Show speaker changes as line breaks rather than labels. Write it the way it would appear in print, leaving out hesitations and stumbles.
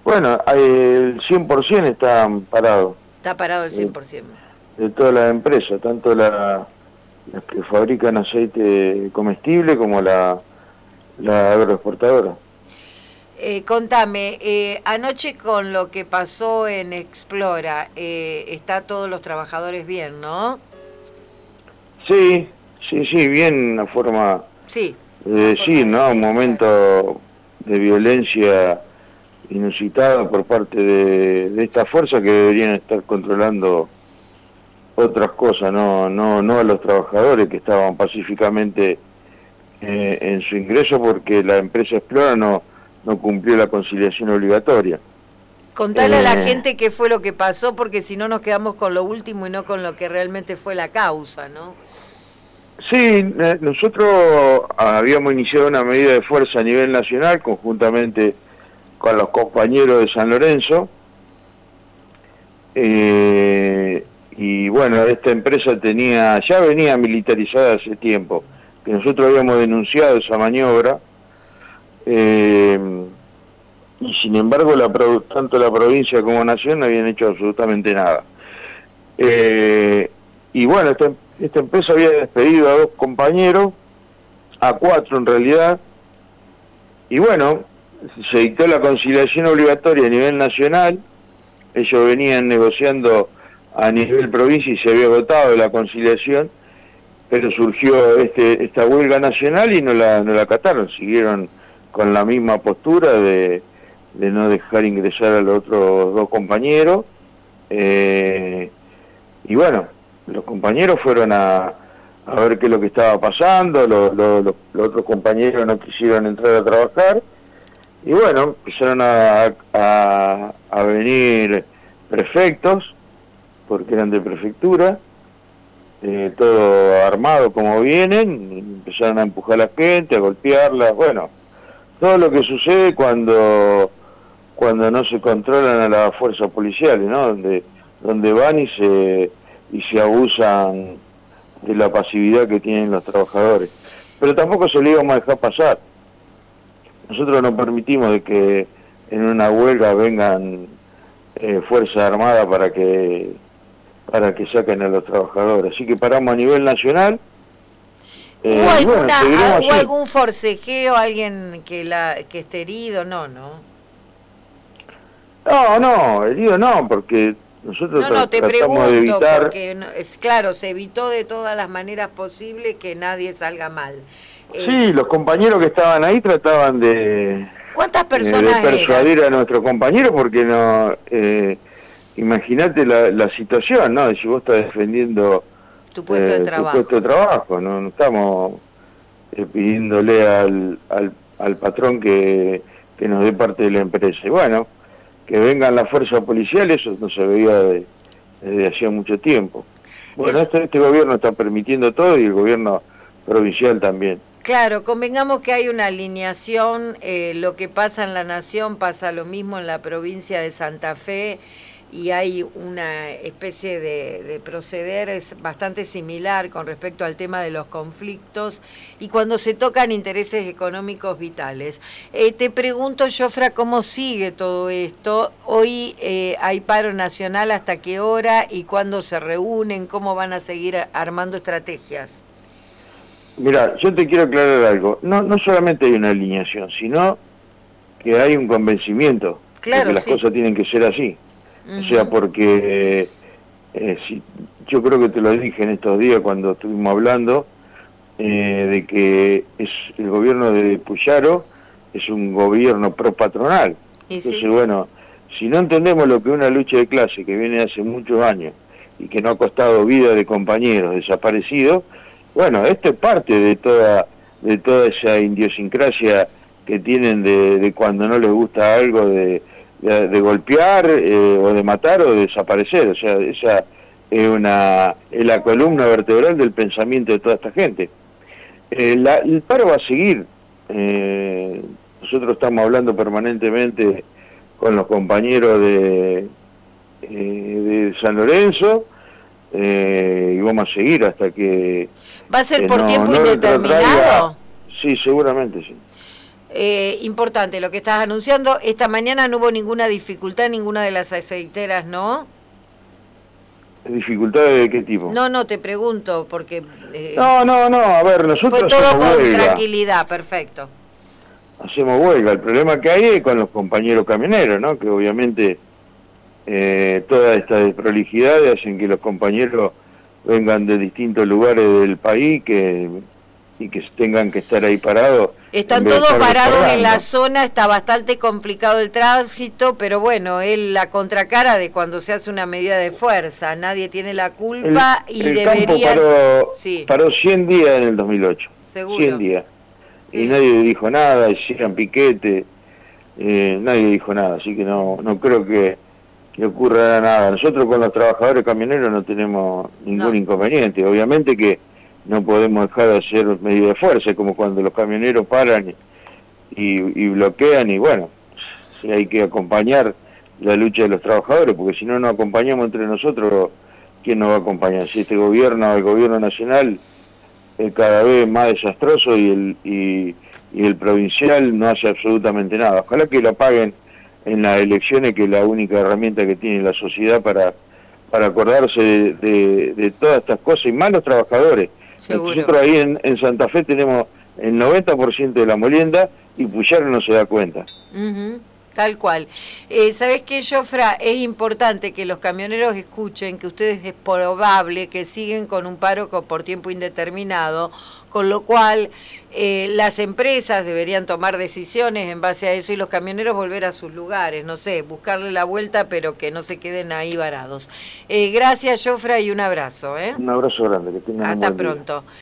Bueno, el 100% está parado,
Está parado el
eh,
100%.
de todas las empresas, tanto las que fabrican aceite comestible como la agroexportadora.
Contame, anoche con lo que pasó en Explora, está todos los trabajadores bien, ¿no?
Sí, sí, sí, bien, una forma
Sí,
de
una forma
decir,
de
¿no? Un
decir, claro.
momento de violencia inusitada por parte de esta fuerza que deberían estar controlando otras cosas, no a los trabajadores que estaban pacíficamente en su ingreso porque la empresa Explora no cumplió la conciliación obligatoria.
Contale a la
Eh,
gente qué fue lo que pasó, porque si no nos quedamos con lo último y no con lo que realmente fue la causa, ¿no?
sí, nosotros habíamos iniciado una medida de fuerza a nivel nacional conjuntamente con los compañeros de San Lorenzo, y bueno, esta empresa ya venía militarizada hace tiempo, que nosotros habíamos denunciado esa maniobra, eh, y sin embargo tanto la provincia como Nación no habían hecho absolutamente nada. Eh, y bueno, esta empresa había despedido a 2 compañeros, a 4 en realidad, y bueno, se dictó la conciliación obligatoria a nivel nacional. Ellos venían negociando a nivel provincia y se había agotado la conciliación, pero surgió esta huelga nacional y no la acataron, siguieron con la misma postura de no dejar ingresar a los otros 2 compañeros, y bueno, los compañeros fueron a ver qué es lo que estaba pasando, los otros compañeros no quisieron entrar a trabajar, y bueno, empezaron a venir prefectos, porque eran de prefectura, todo armado como vienen, y empezaron a empujar a la gente, a golpearla, bueno, todo lo que sucede cuando no se controlan a las fuerzas policiales, ¿no? Donde van y se abusan de la pasividad que tienen los trabajadores. Pero tampoco se lo íbamos a dejar pasar. Nosotros no permitimos de que en una huelga vengan fuerzas armadas para que saquen a los trabajadores. Así que paramos a nivel nacional, y bueno, seguiremos
¿Hubo
así.
algún forcejeo, alguien que esté herido? No, no.
No, herido no, porque nosotros
No, no, te
tratamos de
pregunto,
evitar.
porque es claro, se evitó de todas las maneras posibles que nadie salga mal. Eh,
Sí, los compañeros que estaban ahí trataban
¿Cuántas
de
personas
persuadir
eran?
a nuestros compañeros porque no, imagínate la situación, ¿no? Si vos estás defendiendo
Tu puesto de
tu puesto
trabajo.
de trabajo, no estamos pidiéndole al patrón que nos dé parte de la empresa. Y bueno, que vengan las fuerzas policiales, eso no se veía desde hacía mucho tiempo. Bueno,
Es,
este gobierno está permitiendo todo y el gobierno provincial también.
claro, convengamos que hay una alineación, lo que pasa en la nación pasa lo mismo en la provincia de Santa Fe y hay una especie de proceder es bastante similar con respecto al tema de los conflictos y cuando se tocan intereses económicos vitales. Te pregunto, Jofra, ¿cómo sigue todo esto? Hoy hay paro nacional, ¿hasta qué hora y cuándo se reúnen? ¿Cómo van a seguir armando estrategias?
Mira, yo te quiero aclarar algo. No solamente hay una alineación, sino que hay un convencimiento de que
Claro,
las
sí.
cosas tienen que ser así. O sea,
Ujú.
porque yo creo que te lo dije en estos días cuando estuvimos hablando, de que el gobierno de Puyaro es un gobierno pro patronal.
Y
Entonces,
sí.
bueno, si no entendemos lo que es una lucha de clase que viene hace muchos años y que no ha costado vida de compañeros desaparecidos, bueno, esto es parte de toda esa idiosincrasia que tienen de cuando no les gusta algo de golpear, o de matar o de desaparecer. O sea, esa es la columna vertebral del pensamiento de toda esta gente. El paro va a seguir. Nosotros estamos hablando permanentemente con los compañeros de San Lorenzo, y vamos a seguir hasta que
¿Va a ser por
no
tiempo
retrotraiga.
indeterminado?
Sí, seguramente sí.
Importante lo que estás anunciando. Esta mañana no hubo ninguna dificultad en ninguna de las aceiteras, ¿no?
¿Dificultades de qué tipo?
No, te pregunto, porque...
No, a ver, nosotros
fue todo
hacemos
con
huelga.
tranquilidad, perfecto.
Hacemos huelga. El problema que hay es con los compañeros camioneros, ¿no? Que obviamente toda esta desprolijidad hacen que los compañeros vengan de distintos lugares del país y que tengan que estar ahí parados.
Están todos parados en la zona, está bastante complicado el tránsito, pero bueno, es la contracara de cuando se hace una medida de fuerza. Nadie tiene la culpa y deberían...
Paró 100 días en el 2008.
Seguro.
100 días.
Sí.
Y nadie dijo nada, hicieron piquete, nadie dijo nada, así que no creo que ocurra nada. Nosotros con los trabajadores camioneros no tenemos ningún inconveniente. Obviamente que no podemos dejar de hacer medidas de fuerza, como cuando los camioneros paran y bloquean, y bueno, sí hay que acompañar la lucha de los trabajadores, porque si no nos acompañamos entre nosotros, ¿quién nos va a acompañar? Si este gobierno, el gobierno nacional, es cada vez más desastroso y el provincial no hace absolutamente nada. Ojalá que lo paguen en las elecciones, que es la única herramienta que tiene la sociedad para acordarse de todas estas cosas, y más los trabajadores.
Seguro.
Nosotros ahí en Santa Fe tenemos el 90% de la molienda y Puyaro no se da cuenta.
Tal cual. ¿Sabés qué, Jofra? Es importante que los camioneros escuchen que ustedes es probable que siguen con un paro por tiempo indeterminado, con lo cual las empresas deberían tomar decisiones en base a eso y los camioneros volver a sus lugares, no sé, buscarle la vuelta, pero que no se queden ahí varados. Gracias, Jofra, y un abrazo.
Un abrazo grande, que tengan un buen día.
Hasta pronto.